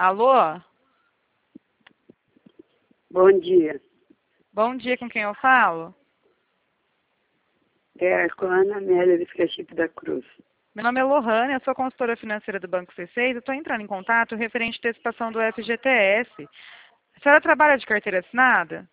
Alô? Bom dia. Bom dia, com quem eu falo? É com a Ana Amélia Viscachipe da Cruz. Meu nome é Lohane, eu sou consultora financeira do Banco C6. Eu estou entrando em contato referente à antecipação do FGTS. A senhora trabalha de carteira assinada?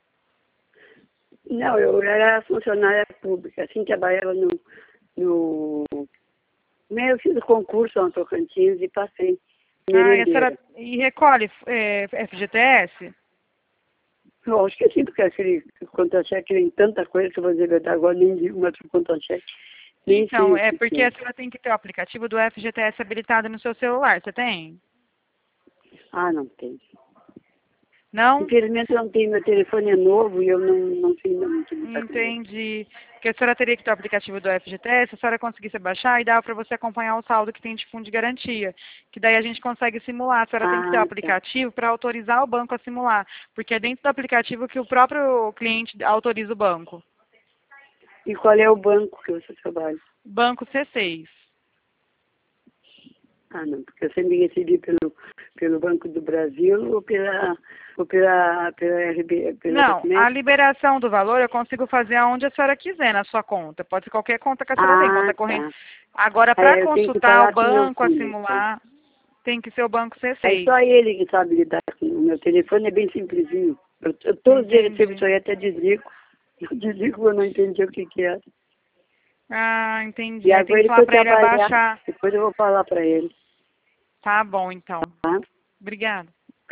Não, eu era funcionária pública, assim, trabalhava no... Eu fiz o concurso no Tocantins e passei Ah, e a senhora merendeira. recolhe FGTS? Eu acho que sim, porque aquele contra-cheque tem tanta coisa que eu vou dizer a verdade, agora nem digo mais o contra-cheque. Nem sei Então, o é que porque que é. a senhora tem que ter o aplicativo do FGTS habilitado no seu celular. Você tem? Ah, não tem. Não? Infelizmente eu não tenho, meu telefone é novo e eu não sei ainda muito muita coisa. Entendi. Porque a senhora teria que ter o aplicativo do FGTS, se a senhora conseguisse baixar e dava para você acompanhar o saldo que tem de fundo de garantia. Que daí a gente consegue simular. A senhora tem que ter o Ah, tá. aplicativo para autorizar o banco a simular. Porque é dentro do aplicativo que o próprio cliente autoriza o banco. E qual é o banco que você trabalha? Banco C6. Ah, não, porque eu sempre recebi pelo Banco do Brasil ou pela RB, Não, como é? a liberação do valor eu consigo fazer aonde a senhora quiser na sua conta. Pode ser qualquer conta que a senhora tem, Ah, conta corrente. tá. Agora, para É, eu tenho que consultar o falar com meu banco, a filho, então. simular, tem que ser o banco É C6. só ele que sabe lidar com o meu telefone, é bem simplesinho. Eu todos os dias recebo Entendi. isso aí, até desligo. Eu desligo quando eu não entendi o que é. Ah, E entendi. Aí tem agora que ele falar foi para ele trabalhar, abaixar. depois eu vou falar para ele, Tá bom, então. tá? Obrigada.